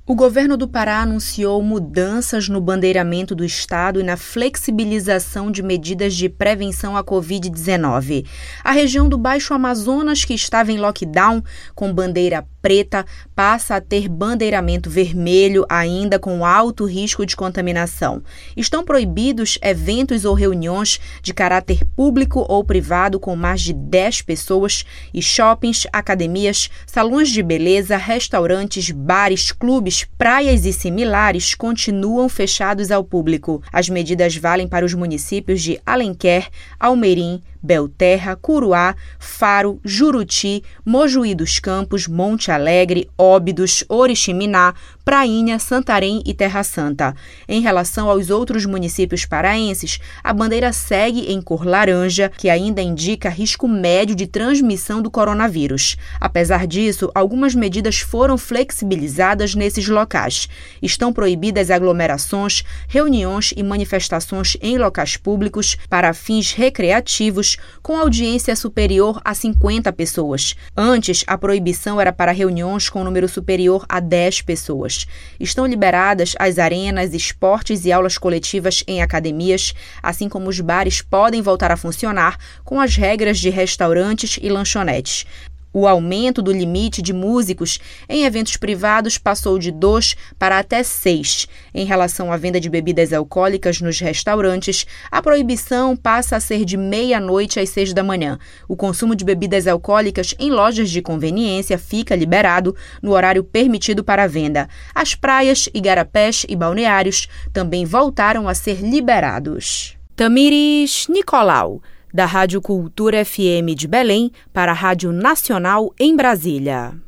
O governo do Pará anunciou mudanças no bandeiramento do estado e na flexibilização de medidas de prevenção à Covid-19. A região do Baixo Amazonas, que estava em lockdown com bandeira preta, passa a ter bandeiramento vermelho, ainda com alto risco de contaminação. Estão proibidos eventos ou reuniões de caráter público ou privado com mais de 10 pessoas e shoppings, academias, salões de beleza, restaurantes, bares, clubes, praias e similares continuam fechados ao público. As medidas valem para os municípios de Alenquer, Almerim, Belterra, Curuá, Faro, Juruti, Mojuí dos Campos, Monte Alegre, Óbidos, Oriximiná, Prainha, Santarém e Terra Santa. Em relação aos outros municípios paraenses, a bandeira segue em cor laranja, que ainda indica risco médio de transmissão do coronavírus. Apesar disso, algumas medidas foram flexibilizadas nesses locais. Estão proibidas aglomerações, reuniões e manifestações em locais públicos para fins recreativos, com audiência superior a 50 pessoas. Antes, a proibição era para reuniões com número superior a 10 pessoas. Estão liberadas as arenas, esportes e aulas coletivas em academias, assim como os bares podem voltar a funcionar com as regras de restaurantes e lanchonetes. O aumento do limite de músicos em eventos privados passou de 2 para até 6. Em relação à venda de bebidas alcoólicas nos restaurantes, a proibição passa a ser de meia-noite às 6 da manhã. O consumo de bebidas alcoólicas em lojas de conveniência fica liberado no horário permitido para a venda. As praias, igarapés e balneários também voltaram a ser liberados. Tamires Nicolau, da Rádio Cultura FM de Belém, para a Rádio Nacional em Brasília.